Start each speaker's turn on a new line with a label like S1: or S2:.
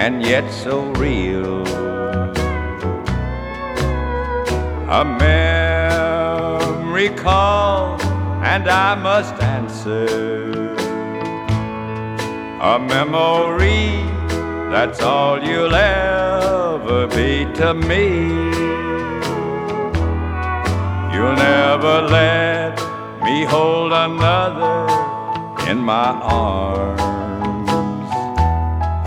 S1: and yet so real. A memory calls and I must answer. A memory, that's all you'll ever be to me. You'll never let me hold another in my arms.